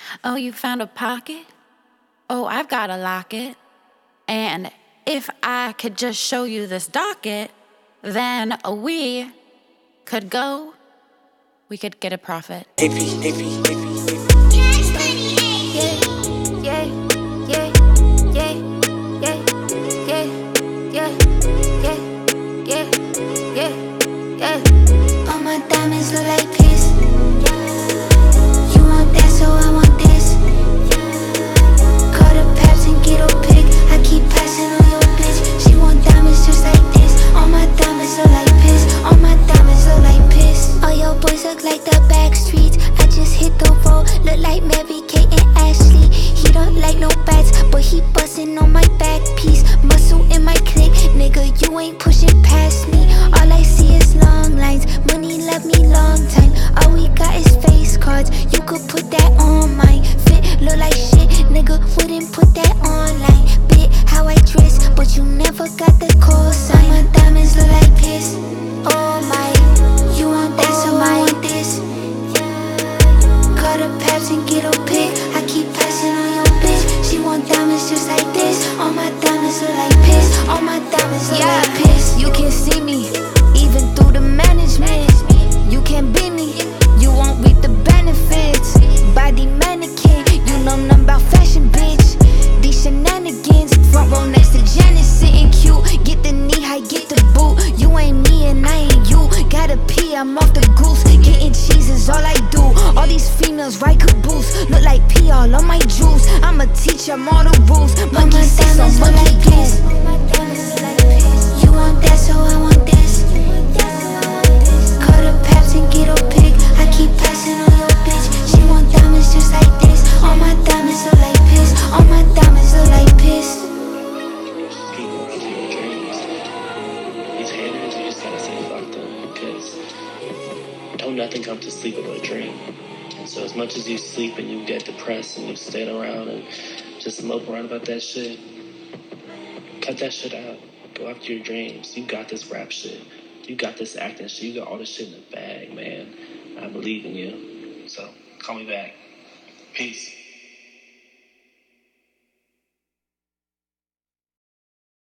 Oh, you found a pocket? Oh, I've got a locket. And if I could just show you this docket, then could go, we could get a profit. All my diamonds look like piss. You want that, so I want this. Call the Paps and get a pick. I keep passing on your bitch. She want diamonds just like this. All my diamonds look like piss. All my diamonds look like piss. All your boys look like the back streets. I just hit the road, look like Mary Kate and Ashley. He don't like no bats, but he bustin' on my back piece. Muscle in my clique, nigga, you ain't pushing past me. All I see is long lines, money left me long time. All we got is face cards, you could put that on mine. Fit look like shit, nigga, wouldn't put that online. Bit how I dress, but you never got the call sign. My diamonds look like piss. Oh my, you want that, so I want this. Call the Paps and get a pick. I keep passing on your bitch. She want diamonds just like this. All my diamonds look like piss. All my diamonds look like piss. You can see me, even through the management. You can't beat me, you won't reap the benefits. Body mannequin, you know nothing about fashion, bitch. These shenanigans, front row next to Janet, sitting cute. Get the knee high, get the boot. You ain't me and I ain't you. Gotta pee, I'm off the goose. Getting cheese is all I do. All these females ride caboose. Look like pee all on my jewels. I'ma teach them all the rules. Monkey six on monkey goose. You want that, so I want this. Call the Paps and get a pick. I keep passing on your bitch. She want diamonds just like this. All my diamonds look like piss. All my diamonds look like piss. People into your dreams. These haters, you just gotta say fuck them, because don't nothing come to sleep but a dream. And so as much as you sleep and you get depressed and you stay around and just mope around about that shit, cut that shit out. Go after your dreams. You got this rap shit. You got this acting shit. You got all this shit in the bag, man. I believe in you. So call me back. Peace.